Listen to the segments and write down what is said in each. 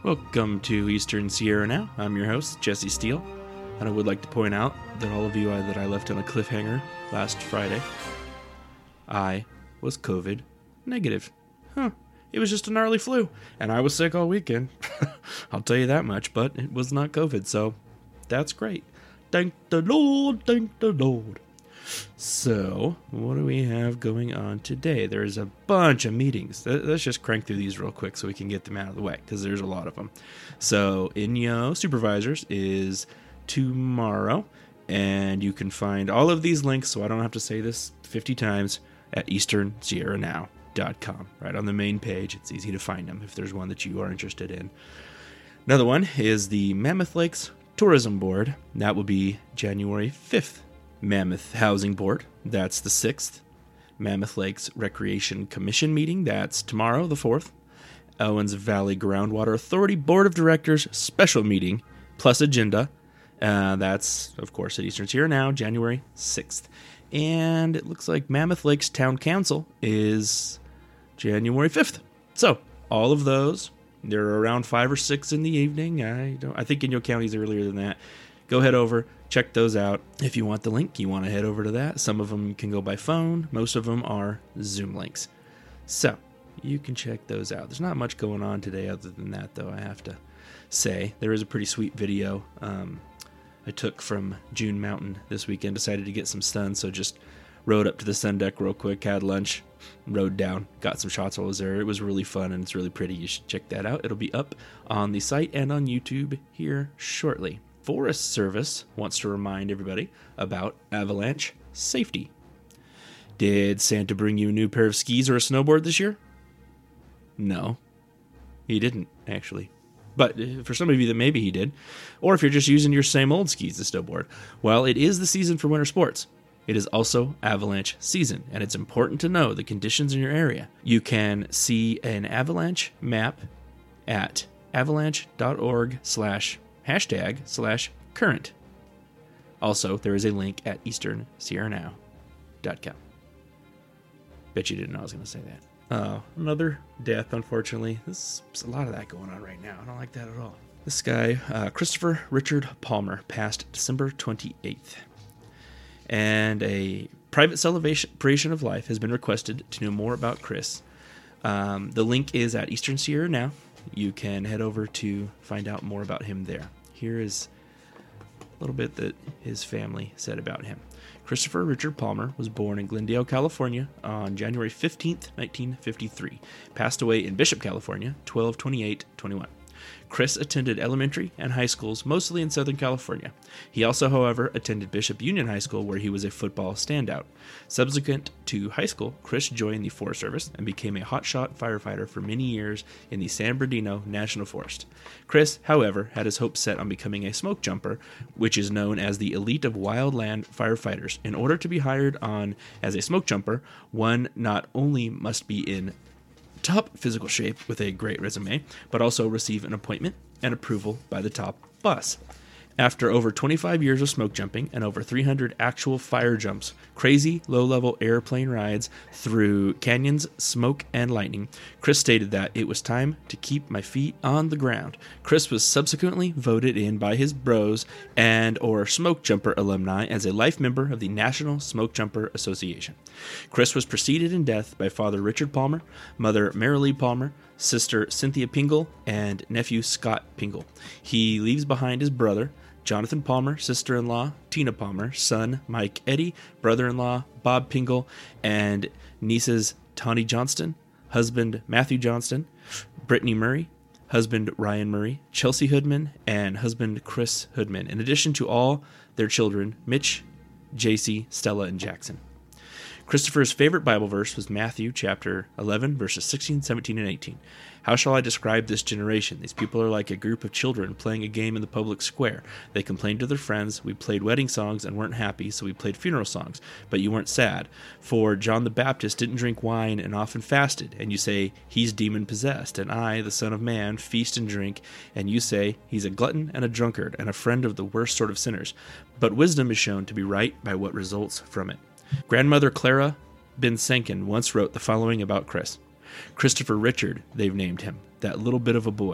Welcome to Eastern Sierra Now. I'm your host, Jesse Steele, and I would like to point out that all of you that I left on a cliffhanger last Friday, I was COVID negative. It was just a gnarly flu, and I was sick all weekend. I'll tell you that much, but it was not COVID, so that's great. Thank the Lord, thank the Lord. So, what do we have going on today? There's a bunch of meetings. Let's just crank through these real quick so we can get them out of the way, because there's a lot of them. So, Inyo Supervisors is tomorrow, and you can find all of these links, so I don't have to say this 50 times, at easternsierranow.com. Right on the main page. It's easy to find them if there's one that you are interested in. Another one is the Mammoth Lakes Tourism Board. That will be January 5th. Mammoth Housing Board, that's the 6th. Mammoth Lakes Recreation Commission meeting, that's tomorrow, the 4th. Owens Valley Groundwater Authority Board of Directors special meeting, plus agenda. That's, of course, at Eastern Sierra Now, January 6th. And it looks like Mammoth Lakes Town Council is January 5th. So, all of those, they're around 5 or 6 in the evening. I think Inyo County's earlier than that. Go head over, check those out. If you want the link, you want to head over to that. Some of them can go by phone. Most of them are Zoom links. So, you can check those out. There's not much going on today other than that, though, I have to say. There is a pretty sweet video I took from June Mountain this weekend. Decided to get some sun, so just rode up to the sun deck real quick, had lunch, rode down, got some shots while I was there. It was really fun, and it's really pretty. You should check that out. It'll be up on the site and on YouTube here shortly. Forest Service wants to remind everybody about avalanche safety. Did Santa bring you a new pair of skis or a snowboard this year? No, he didn't, actually. But for some of you that maybe he did, or if you're just using your same old skis to snowboard, well, it is the season for winter sports. It is also avalanche season, and it's important to know the conditions in your area. You can see an avalanche map at avalanche.org/#current. Also, there is a link at easternsierranow.com. Bet you didn't know I was going to say that. Another death, unfortunately. There's a lot of that going on right now. I don't like that at all. This guy, Christopher Richard Palmer, passed December 28th. And a private celebration of life has been requested to know more about Chris. The link is at Eastern Sierra Now. You can head over to find out more about him there. Here is a little bit that his family said about him. Christopher Richard Palmer was born in Glendale, California on January 15th, 1953. Passed away in Bishop, California, 12/28/21. Chris attended elementary and high schools mostly in Southern California. He also, however, attended Bishop Union High School, where he was a football standout. Subsequent to high school, Chris joined the Forest Service and became a hotshot firefighter for many years in the San Bernardino National Forest. Chris, however, had his hopes set on becoming a smoke jumper, which is known as the elite of wildland firefighters. In order to be hired on as a smoke jumper, one not only must be in top physical shape with a great resume, but also receive an appointment and approval by the top boss. After over 25 years of smoke jumping and over 300 actual fire jumps, crazy low-level airplane rides through canyons, smoke, and lightning, Chris stated that it was time to keep my feet on the ground. Chris was subsequently voted in by his bros and or smoke jumper alumni as a life member of the National Smoke Jumper Association. Chris was preceded in death by Father Richard Palmer, Mother Marilee Palmer, Sister Cynthia Pingle, and nephew Scott Pingle. He leaves behind his brother, Jonathan Palmer, sister-in-law Tina Palmer, son Mike Eddy, brother-in-law Bob Pingle, and nieces Tawny Johnston, husband Matthew Johnston, Brittany Murray, husband Ryan Murray, Chelsea Hoodman, and husband Chris Hoodman, in addition to all their children, Mitch, JC, Stella, and Jackson. Christopher's favorite Bible verse was Matthew chapter 11, verses 16, 17, and 18. How shall I describe this generation? These people are like a group of children playing a game in the public square. They complained to their friends, we played wedding songs and weren't happy, so we played funeral songs, but you weren't sad. For John the Baptist didn't drink wine and often fasted, and you say, he's demon-possessed, and I, the Son of Man, feast and drink, and you say, he's a glutton and a drunkard and a friend of the worst sort of sinners. But wisdom is shown to be right by what results from it. Grandmother Clara Bensenken once wrote the following about Chris. Christopher Richard, they've named him, that little bit of a boy.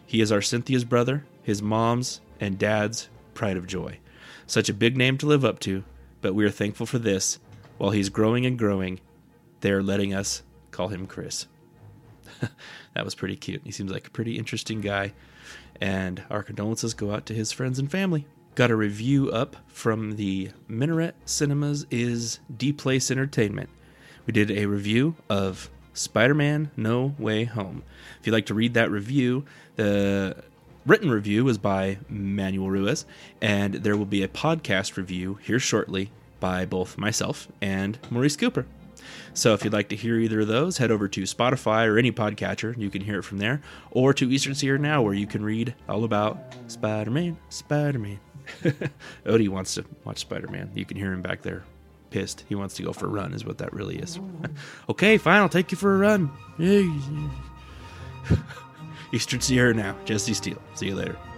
He is our Cynthia's brother, his mom's and dad's pride of joy. Such a big name to live up to, but we are thankful for this. While he's growing and growing, they are letting us call him Chris. That was pretty cute. He seems like a pretty interesting guy, and our condolences go out to his friends and family. Got a review up from the Minaret Cinemas is D-Place Entertainment. We did a review of Spider-Man No Way Home. If you'd like to read that review, the written review was by Manuel Ruiz, and there will be a podcast review here shortly by both myself and Maurice Cooper. So if you'd like to hear either of those, head over to Spotify or any podcatcher. You can hear it from there. Or to Eastern Seer Now, where you can read all about Spider-Man. Odie wants to watch Spider-Man. You can hear him back there pissed. He wants to go for a run is what that really is. Okay, fine. I'll take you for a run. Eastern Sierra Now. Jesse Steele. See you later.